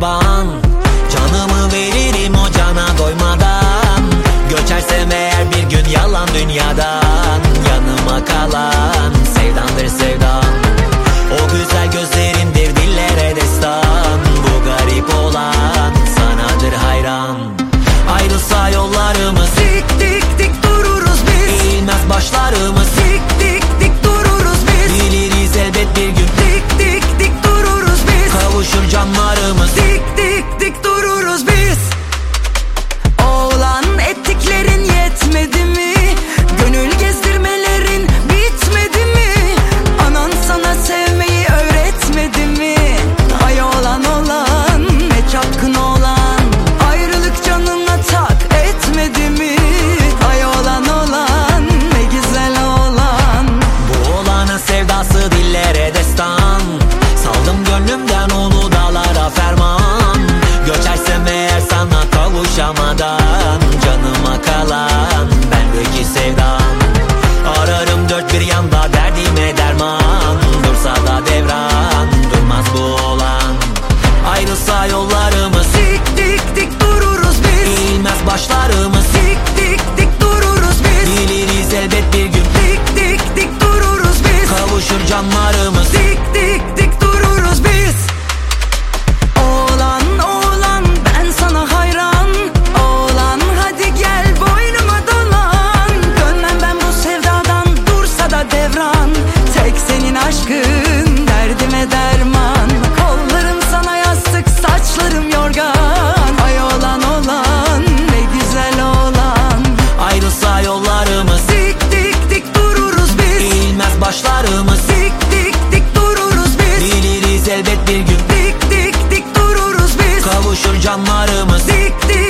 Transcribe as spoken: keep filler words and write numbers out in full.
destan. Canımı veririm o cana doymadan. Göçersem eğer bir gün yalan dünyadan. Yanıma kalan sevdandır sevdan. O güzel gözlerindir dillere destan. Bu garip olan sanadır hayran. Ayrılsa yollarımız dik dik dik dururuz biz. Eğilmez başlarımız dik dik dik dururuz biz. Biliriz elbet bir gün dik dik dik dururuz biz. Kavuşur canlarımız dik dik dik dururuz biz. Oğlan ettiklerin yetmedi mi? Gönül gezdirmelerin bitmedi mi? Anan sana sevmeyi öğretmedi mi? Ay olan olan ne çapkın olan. Ayrılık canına tak etmedi mi? Ay olan olan ne güzel olan. Bu olanın sevdası dillere destan. Saldım gönlümden ulu dağlara ferman. Göçersem eğer sana kavuşamadan. Canıma kalan bendeki sevdan. Ararım dört bir yanda derdime derman. Dursa da devran durmaz bu olan. Ayrılsa yollarımız dik dik dik dururuz biz. Eğilmez başlarımız dik dik dik dururuz biz. Biliriz elbet bir gün dik dik dik dururuz biz. Kavuşur canlarımız dik dik dik dururuz biz. Oğlan oğlan ben sana hayran. Oğlan hadi gel boynuma dolan. Dönmem ben bu sevdadan dursa da devran. Tek senin aşkın derdime derman. Kollarım sana yastık saçlarım yorgan. Ay olan olan ne güzel olan. Ayrılsa yollarımız Dik dik dik dururuz biz. eğilmez başlarımız Dik dik dik dururuz biz. Biliriz elbet bir gün Dik dik dik dururuz biz. kavuşur canlarımız Dik dik